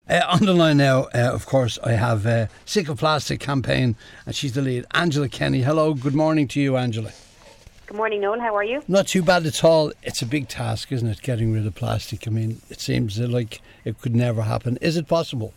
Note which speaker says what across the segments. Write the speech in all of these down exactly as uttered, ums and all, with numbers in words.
Speaker 1: Uh, on the line now, uh, of course, I have uh, Sick of Plastic campaign, and she's the lead, Angela Kenny. Hello, good morning to you, Angela.
Speaker 2: Good morning, Noel. How are you?
Speaker 1: Not too bad at all. It's a big task, isn't it, getting rid of plastic? I mean, it seems like it could never happen. Is it possible?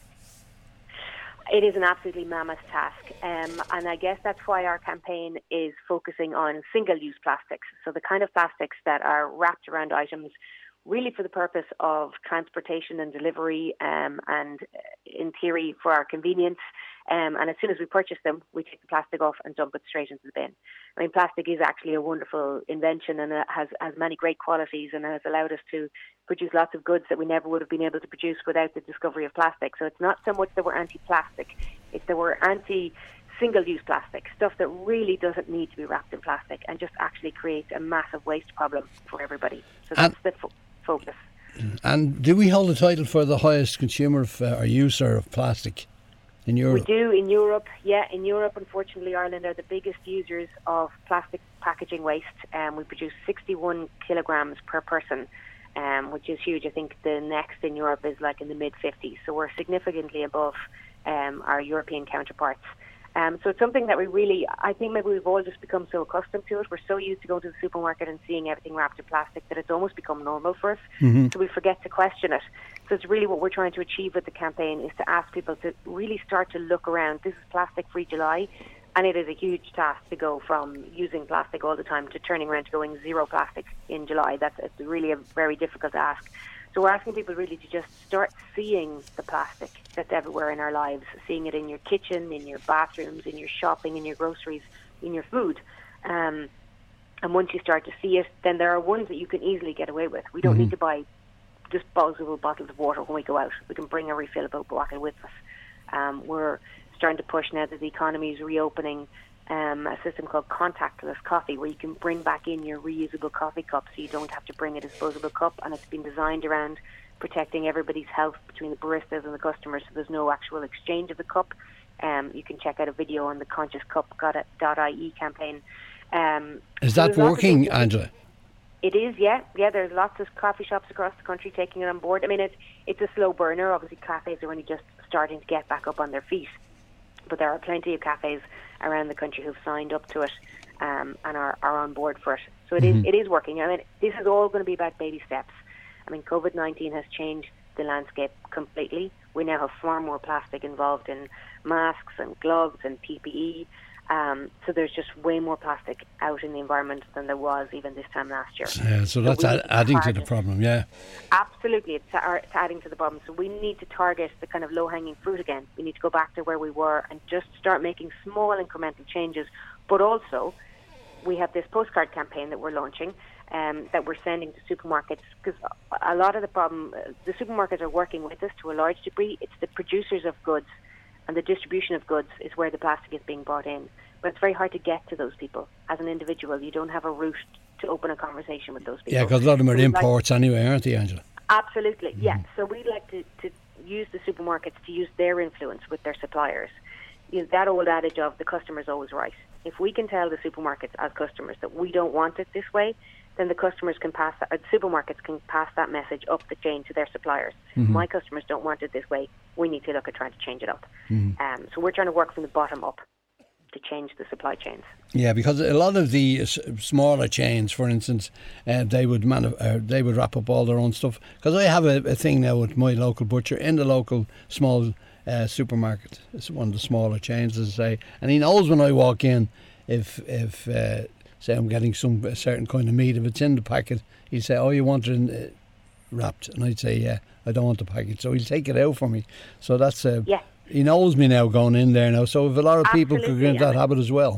Speaker 2: It is an absolutely mammoth task, um, and I guess that's why our campaign is focusing on single-use plastics. So the kind of plastics that are wrapped around items really for the purpose of transportation and delivery, um, and in theory for our convenience. Um, and as soon as we purchase them, we take the plastic off and dump it straight into the bin. I mean, plastic is actually a wonderful invention, and it has, has many great qualities, and has allowed us to produce lots of goods that we never would have been able to produce without the discovery of plastic. So it's not so much that we're anti-plastic, it's that we're anti single-use plastic, stuff that really doesn't need to be wrapped in plastic and just actually creates a massive waste problem for everybody. So that's and, the fo- focus.
Speaker 1: And do we hold the title for the highest consumer of, uh, or user of plastic in Europe?
Speaker 2: We do in Europe, yeah. In Europe, unfortunately, Ireland are the biggest users of plastic packaging waste. Um, we produce sixty-one kilograms per person, um, which is huge. I think the next in Europe is like in the mid fifties. So we're significantly above um, our European counterparts. Um, so it's something that we really, I think maybe we've all just become so accustomed to it. We're so used to going to the supermarket and seeing everything wrapped in plastic that it's almost become normal for us. Mm-hmm. So we forget to question it. So it's really what we're trying to achieve with the campaign is to ask people to really start to look around. This is Plastic-Free July, and it is a huge task to go from using plastic all the time to turning around to going zero plastic in July. That's it's really a very difficult task. So we're asking people really to just start seeing the plastic that's everywhere in our lives, seeing it in your kitchen, in your bathrooms, in your shopping, in your groceries, in your food. Um, and once you start to see it, then there are ones that you can easily get away with. We don't mm-hmm. need to buy disposable bottles of water when we go out. We can bring a refillable bottle with us. Um, we're starting to push now that the economy is reopening um, a system called contactless coffee, where you can bring back in your reusable coffee cup so you don't have to bring a disposable cup, and it's been designed around protecting everybody's health between the baristas and the customers, so there's no actual exchange of the cup. Um, you can check out a video on the conscious cup dot I E campaign. Um,
Speaker 1: is that
Speaker 2: so
Speaker 1: working, Angela?
Speaker 2: It is, yeah. Yeah, there's lots of coffee shops across the country taking it on board. I mean, it's, it's a slow burner. Obviously, cafes are only just starting to get back up on their feet. But there are plenty of cafes around the country who've signed up to it um, and are, are on board for it. So it, mm-hmm. is, it is working. I mean, this is all going to be about baby steps. I mean, COVID nineteen has changed the landscape completely. We now have far more plastic involved in masks and gloves and P P E. Um, so there's just way more plastic out in the environment than there was even this time last year.
Speaker 1: Yeah, so that's so ad- adding to the problem, yeah.
Speaker 2: Absolutely, it's, uh, it's adding to the problem. So we need to target the kind of low-hanging fruit again. We need to go back to where we were and just start making small incremental changes. But also, we have this postcard campaign that we're launching um, that we're sending to supermarkets, because a lot of the problem, uh, the supermarkets are working with us to a large degree. It's the producers of goods and the distribution of goods is where the plastic is being brought in. But it's very hard to get to those people. As an individual, you don't have a route to open a conversation with those people.
Speaker 1: Yeah, because a lot of them are so imports like, anyway, aren't they, Angela?
Speaker 2: Absolutely, mm. yeah. So we like to, to use the supermarkets to use their influence with their suppliers. You know, that old adage of the customer's always right. If we can tell the supermarkets as customers that we don't want it this way, then the customers can pass that, uh, supermarkets can pass that message up the chain to their suppliers. Mm-hmm. My customers don't want it this way. We need to look at trying to change it up. Mm-hmm. Um, so we're trying to work from the bottom up to change the supply chains.
Speaker 1: Yeah, because a lot of the uh, smaller chains, for instance, uh, they would manu- uh, they would wrap up all their own stuff. Because I have a, a thing now with my local butcher in the local small uh, supermarket. It's one of the smaller chains, as I say, and he knows when I walk in if if. Uh, say I'm getting some a certain kind of meat, if it's in the packet, he'll say, oh, you want it in, uh, wrapped? And I'd say, yeah, I don't want the packet. So he'll take it out for me. So that's, uh,
Speaker 2: yeah.
Speaker 1: he knows me now going in there now. So if a lot of people
Speaker 2: Absolutely,
Speaker 1: could get into that
Speaker 2: yeah.
Speaker 1: habit as well.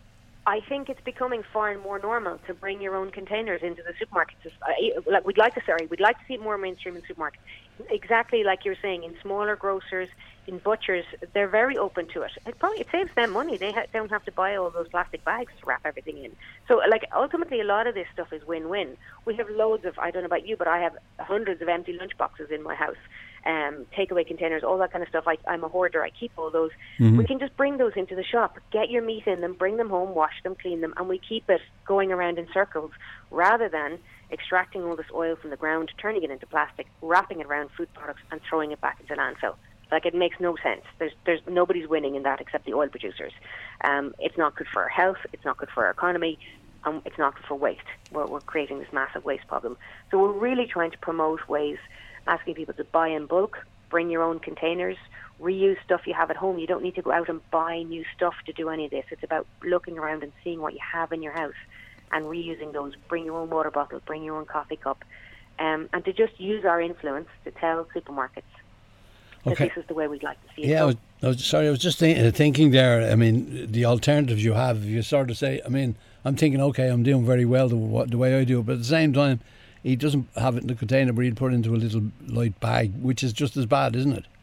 Speaker 2: I think it's becoming far and more normal to bring your own containers into the supermarkets. Like we'd like to, sorry, we'd like to see it more mainstream in supermarkets. Exactly like you're saying, in smaller grocers, in butchers, they're very open to it. It probably it saves them money. They ha- don't have to buy all those plastic bags to wrap everything in. So, like, ultimately, a lot of this stuff is win-win. We have loads of, I don't know about you, but I have hundreds of empty lunch boxes in my house. Um, takeaway containers, all that kind of stuff. I, I'm a hoarder. I keep all those. Mm-hmm. We can just bring those into the shop, get your meat in them, bring them home, wash them, clean them, and we keep it going around in circles rather than extracting all this oil from the ground, turning it into plastic, wrapping it around food products, and throwing it back into landfill. Like, it makes no sense. There's there's nobody's winning in that except the oil producers. Um, it's not good for our health. It's not good for our economy. Um, it's not good for waste. We're, we're creating this massive waste problem. So we're really trying to promote ways, asking people to buy in bulk, bring your own containers, reuse stuff you have at home. You don't need to go out and buy new stuff to do any of this. It's about looking around and seeing what you have in your house and reusing those. Bring your own water bottle, bring your own coffee cup, um, and to just use our influence to tell supermarkets that
Speaker 1: okay.
Speaker 2: this is the way we'd like to see it.
Speaker 1: Yeah, I was, I was, sorry, I was just think, thinking there, I mean, the alternatives you have, you sort of say, I mean, I'm thinking, okay, I'm doing very well the, the way I do it, but at the same time, he doesn't have it in the container, but he'd put it into a little light bag, which is just as bad, isn't it?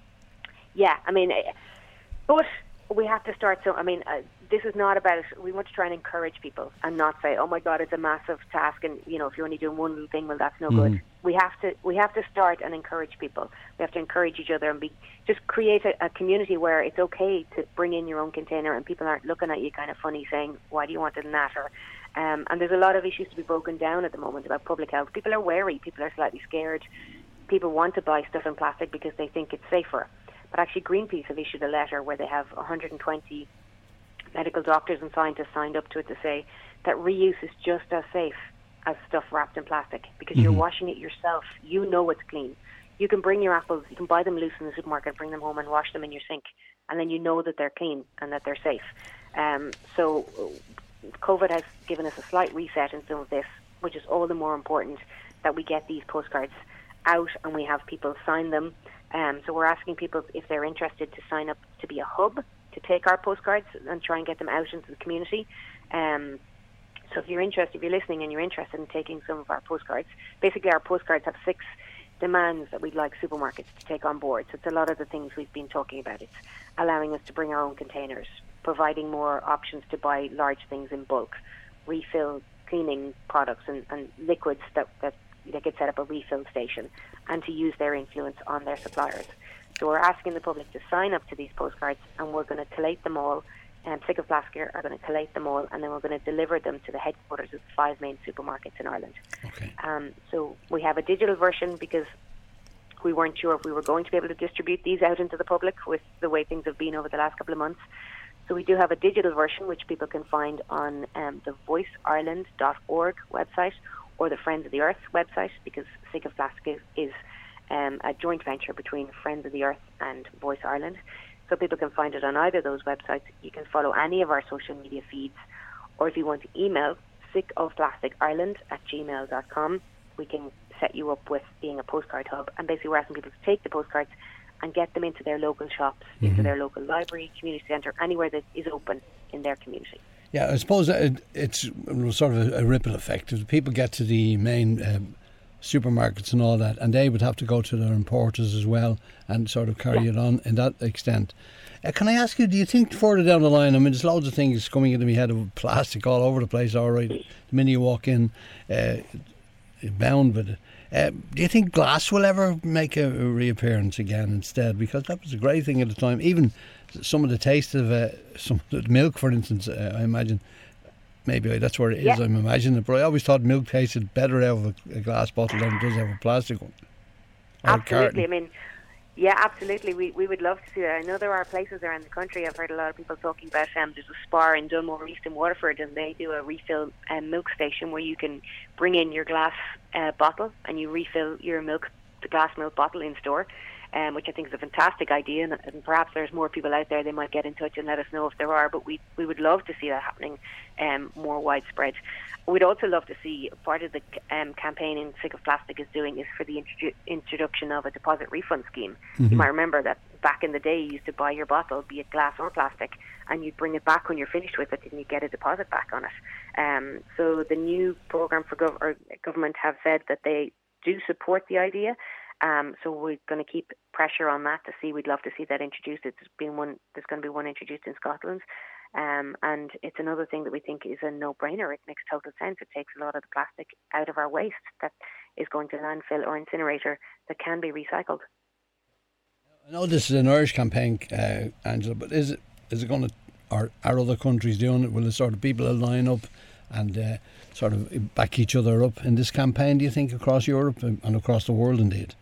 Speaker 2: Yeah, I mean, but we have to start, so, I mean, uh, this is not about, we want to try and encourage people and not say, oh my God, it's a massive task, and, you know, if you're only doing one little thing, well, that's no mm-hmm. good. We have to we have to start and encourage people. We have to encourage each other and be just create a, a community where it's okay to bring in your own container and people aren't looking at you kind of funny saying, why do you want it in that? Or, um, and there's a lot of issues to be broken down at the moment about public health. People are wary. People are slightly scared. People want to buy stuff in plastic because they think it's safer. But actually Greenpeace have issued a letter where they have one hundred twenty medical doctors and scientists signed up to it to say that reuse is just as safe as stuff wrapped in plastic, because mm-hmm. you're washing it yourself. You know it's clean. You can bring your apples, you can buy them loose in the supermarket, bring them home and wash them in your sink, and then you know that they're clean and that they're safe. Um, so COVID has given us a slight reset in some of this, which is all the more important that we get these postcards out and we have people sign them. Um, so we're asking people if they're interested to sign up to be a hub to take our postcards and try and get them out into the community. Um, So if you're interested, if you're listening and you're interested in taking some of our postcards, basically our postcards have six demands that we'd like supermarkets to take on board. So it's a lot of the things we've been talking about. It's allowing us to bring our own containers, providing more options to buy large things in bulk, refill cleaning products and, and liquids that, that they could set up a refill station, and to use their influence on their suppliers. So we're asking the public to sign up to these postcards, and we're going to collate them all. Um, Sick of Plastic are going to collate them all, and then we're going to deliver them to the headquarters of the five main supermarkets in Ireland.
Speaker 1: Okay.
Speaker 2: Um, so we have a digital version because we weren't sure if we were going to be able to distribute these out into the public with the way things have been over the last couple of months. So we do have a digital version which people can find on um, the voice ireland dot org website or the Friends of the Earth website, because Sick of Plastic is, is um, a joint venture between Friends of the Earth and Voice Ireland. So people can find it on either of those websites. You can follow any of our social media feeds, or if you want to email sickofplasticireland at gmail dot com, we can set you up with being a postcard hub. And basically we're asking people to take the postcards and get them into their local shops, mm-hmm. into their local library, community centre, anywhere that is open in their community.
Speaker 1: Yeah, I suppose it's sort of a ripple effect. If people get to the main um, supermarkets and all that, and they would have to go to their importers as well and sort of carry yeah. it on in that extent. Uh, can I ask you, do you think further down the line, I mean, there's loads of things coming into my head of plastic all over the place, all right, the minute you walk in, uh, bound with it. Uh, do you think glass will ever make a, a reappearance again instead? Because that was a great thing at the time. Even some of the taste of uh, some of the milk, for instance, uh, I imagine, maybe that's where it is, yeah. I'm imagining it, but I always thought milk tasted better out of a, a glass bottle than it does out of a plastic one.
Speaker 2: Absolutely, I mean, yeah, absolutely. We we would love to see that. I know there are places around the country, I've heard a lot of people talking about, um, there's a Spar in Dunmore East in Waterford, and they do a refill um, milk station where you can bring in your glass uh, bottle and you refill your milk, the glass milk bottle in store. Um, which I think is a fantastic idea, and, and perhaps there's more people out there. They might get in touch and let us know if there are, but we we would love to see that happening um, more widespread. We'd also love to see, part of the um, campaign in Sick of Plastic is doing is for the introdu- introduction of a deposit refund scheme. Mm-hmm. You might remember that back in the day you used to buy your bottle, be it glass or plastic, and you'd bring it back when you're finished with it and you get a deposit back on it. Um, so the new programme for gov- or government have said that they do support the idea. Um, so we're going to keep pressure on that to see. We'd love to see that introduced. It's been one. There's going to be one introduced in Scotland, um, and it's another thing that we think is a no-brainer. It makes total sense. It takes a lot of the plastic out of our waste that is going to landfill or incinerator that can be recycled.
Speaker 1: I know this is an Irish campaign, uh, Angela, but is it is it going to? Are, are other countries doing it? Will the sort of people line up and uh, sort of back each other up in this campaign, do you think, across Europe and across the world indeed?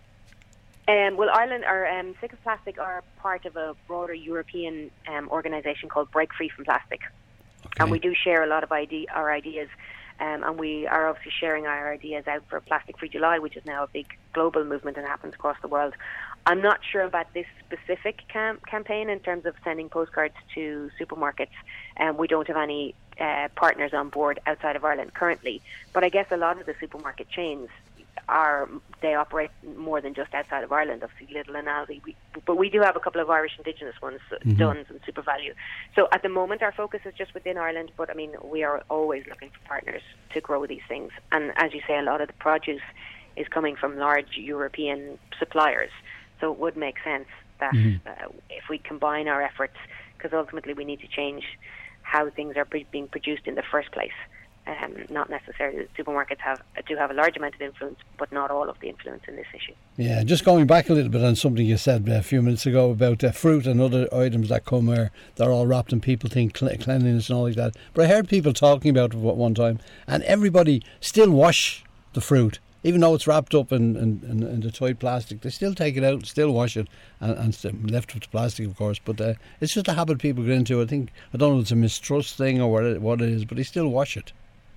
Speaker 2: Um, well, Ireland, or um, Sick of Plastic, are part of a broader European um, organisation called Break Free from Plastic. Okay. And we do share a lot of idea, our ideas, um, and we are obviously sharing our ideas out for Plastic Free July, which is now a big global movement and happens across the world. I'm not sure about this specific cam- campaign in terms of sending postcards to supermarkets. Um, we don't have any uh, partners on board outside of Ireland currently, but I guess a lot of the supermarket chains are, they operate more than just outside of Ireland, obviously Lidl and Aldi, we, but we do have a couple of Irish Indigenous ones, mm-hmm. Dunnes and SuperValu. So at the moment our focus is just within Ireland, but I mean we are always looking for partners to grow these things. And as you say, a lot of the produce is coming from large European suppliers, so it would make sense that mm-hmm. uh, if we combine our efforts, because ultimately we need to change how things are pre- being produced in the first place. Um, not necessarily. Supermarkets have do have a large amount of influence, but not all of the influence in this issue.
Speaker 1: Yeah, just going back a little bit on something you said a few minutes ago about uh, fruit and other items that come where they're all wrapped and people think cl- cleanliness and all like that. But I heard people talking about it at one time, and everybody still wash the fruit, even though it's wrapped up in, in, in, in the tight plastic. They still take it out, still wash it, and, and st- left with the plastic, of course. But uh, it's just a habit people get into. I think I don't know if it's a mistrust thing or what it, what it is, but they still wash it.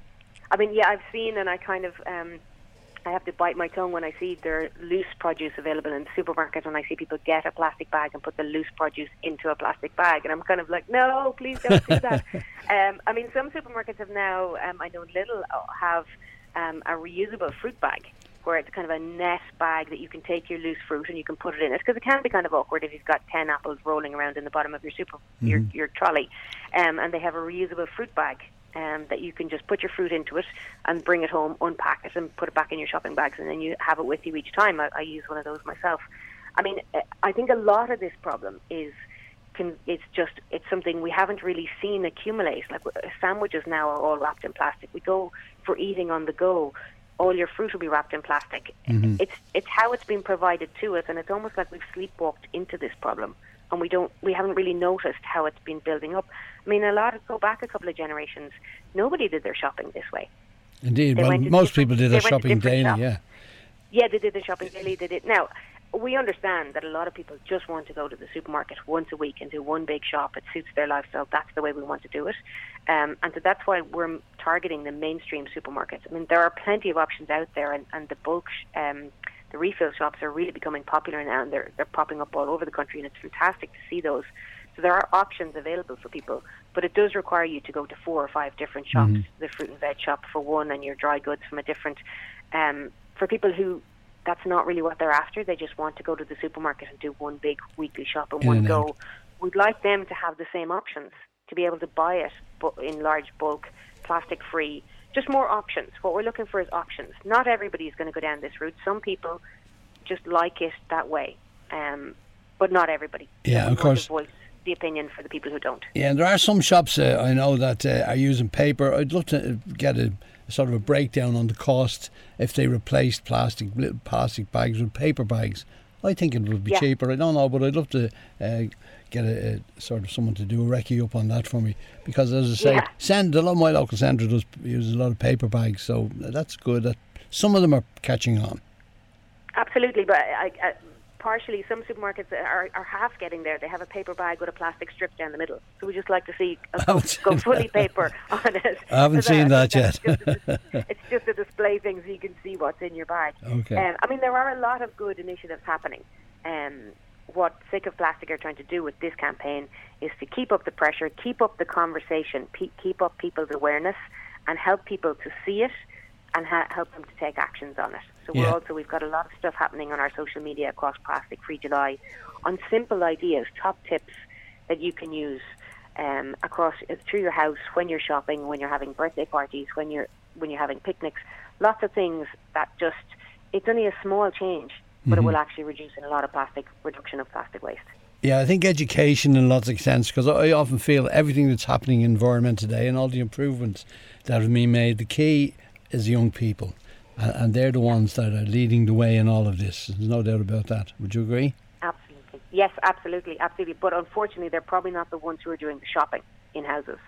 Speaker 2: I mean, yeah, I've seen, and I kind of, um, I have to bite my tongue when I see their loose produce available in the supermarket, and I see people get a plastic bag and put the loose produce into a plastic bag, and I'm kind of like, no, please don't do that. um, I mean, some supermarkets have now, um, I know Lidl have um, a reusable fruit bag, where it's kind of a net bag that you can take your loose fruit and you can put it in it, because it can be kind of awkward if you've got ten apples rolling around in the bottom of your super mm-hmm. your, your trolley, um, and they have a reusable fruit bag. Um, that you can just put your fruit into it and bring it home, unpack it and put it back in your shopping bags, and then you have it with you each time. I, I use one of those myself. I mean, I think a lot of this problem is can, it's just, it's something we haven't really seen accumulate. Like sandwiches now are all wrapped in plastic. We go for eating on the go, all your fruit will be wrapped in plastic. Mm-hmm. It's it's how it's been provided to us, and it's almost like we've sleepwalked into this problem. And we don't, we haven't really noticed how it's been building up. I mean, a lot of, go back a couple of generations, nobody did their shopping this way.
Speaker 1: Indeed, well, most people did their shopping daily,
Speaker 2: shops.
Speaker 1: yeah.
Speaker 2: Yeah, they did their shopping daily, they did. Now, we understand that a lot of people just want to go to the supermarket once a week and do one big shop. It suits their lifestyle. That's the way we want to do it. Um, and so that's why we're targeting the mainstream supermarkets. I mean, there are plenty of options out there, and, and the bulk um the refill shops are really becoming popular now, and they're they're popping up all over the country, and it's fantastic to see those. So there are options available for people, but it does require you to go to four or five different shops. Mm-hmm. The fruit and veg shop for one, and your dry goods from a different. Um, for people who that's not really what they're after, they just want to go to the supermarket and do one big weekly shop in, in one go. Out. We'd like them to have the same options, to be able to buy it in large bulk, plastic free. Just more options. What we're looking for is options. Not everybody is going to go down this route. Some people just like it that way, um, but not everybody.
Speaker 1: Yeah, of course.
Speaker 2: To voice the opinion for the people who don't.
Speaker 1: Yeah, and there are some shops uh, I know that uh, are using paper. I'd love to get a, a sort of a breakdown on the cost if they replaced plastic little plastic bags with paper bags. I think it would be yeah. cheaper. I don't know, but I'd love to uh, get a, a sort of someone to do a recce up on that for me, because as I say, yeah. Send, a lot of my local centre does use a lot of paper bags, so that's good. That some of them are catching on.
Speaker 2: Absolutely, but I, I, partially some supermarkets are, are half getting there. They have a paper bag with a plastic strip down the middle, so we just like to see a, go, go fully paper on it.
Speaker 1: I haven't so seen that, that yet.
Speaker 2: Just a, it's just a display thing so you can see what's in your bag.
Speaker 1: Okay.
Speaker 2: Um, I mean, there are a lot of good initiatives happening. Um, what Sick of Plastic are trying to do with this campaign is to keep up the pressure, keep up the conversation, pe- keep up people's awareness, and help people to see it and ha- help them to take actions on it. So we're
Speaker 1: yeah.
Speaker 2: also, we've got a lot of stuff happening on our social media across Plastic Free July on simple ideas, top tips that you can use um, across through your house when you're shopping, when you're having birthday parties, when you're when you're having picnics. Lots of things that just, it's only a small change, but mm-hmm. it will actually reduce a lot of plastic, reduction of plastic waste.
Speaker 1: Yeah, I think education in lots of sense, because I often feel everything that's happening in environment today and all the improvements that have been made, the key is young people, and, and they're the ones that are leading the way in all of this. There's no doubt about that. Would you agree?
Speaker 2: Absolutely. Yes, absolutely, absolutely. But unfortunately, they're probably not the ones who are doing the shopping in houses.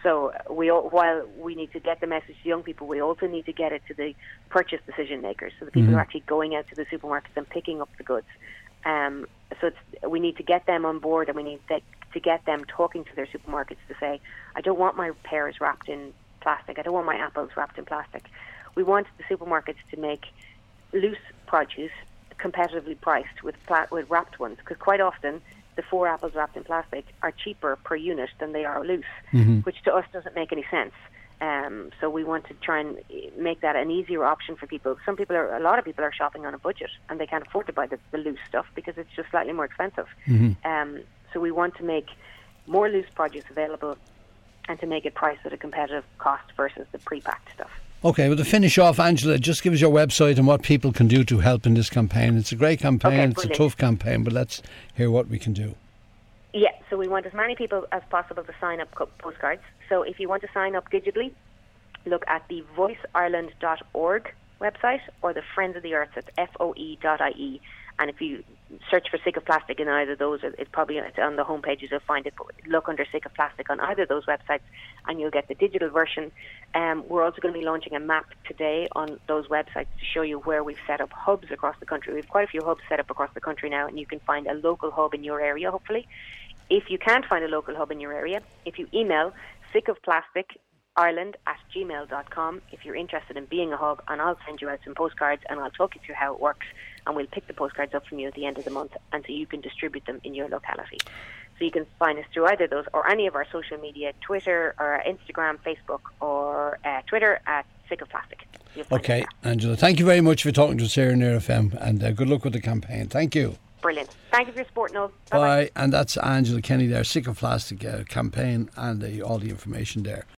Speaker 2: So we, while we need to get the message to young people, we also need to get it to the purchase decision makers, so the people mm-hmm. who are actually going out to the supermarkets and picking up the goods. Um, so it's, we need to get them on board, and we need to, to get them talking to their supermarkets to say, I don't want my pears wrapped in plastic. I don't want my apples wrapped in plastic. We want the supermarkets to make loose produce competitively priced with pla- with wrapped ones, because quite often the four apples wrapped in plastic are cheaper per unit than they are loose, mm-hmm. which to us doesn't make any sense. Um, so we want to try and make that an easier option for people. Some people are, a lot of people are shopping on a budget, and they can't afford to buy the, the loose stuff because it's just slightly more expensive. Mm-hmm. Um, so we want to make more loose produce available, and to make it priced at a competitive cost versus the pre-packed stuff.
Speaker 1: Okay, well, to finish off, Angela, just give us your website and what people can do to help in this campaign. It's a great campaign, okay, it's a tough campaign, but let's hear what we can do.
Speaker 2: Yeah, so we want as many people as possible to sign up postcards. So if you want to sign up digitally, look at the voice ireland dot org website or the Friends of the Earth at F O E dot I E. And if you search for Sick of Plastic in either of those, it's probably it's on the homepages, you'll find it. But look under Sick of Plastic on either of those websites, and you'll get the digital version. Um, we're also going to be launching a map today on those websites to show you where we've set up hubs across the country. We have quite a few hubs set up across the country now, and you can find a local hub in your area, hopefully. If you can't find a local hub in your area, if you email sick of plastic ireland at gmail dot com if you're interested in being a hub, and I'll send you out some postcards, and I'll talk you through how it works, and we'll pick the postcards up from you at the end of the month, and so you can distribute them in your locality. So you can find us through either those or any of our social media, Twitter or Instagram, Facebook, or uh, Twitter at Sick of Plastic.
Speaker 1: Okay, Angela, thank you very much for talking to us here in Air F M, and uh, good luck with the campaign. Thank you.
Speaker 2: Brilliant. Thank you for your support, Noel.
Speaker 1: Bye. Bye. And that's Angela Kenny there, Sick of Plastic uh, campaign, and uh, all the information there.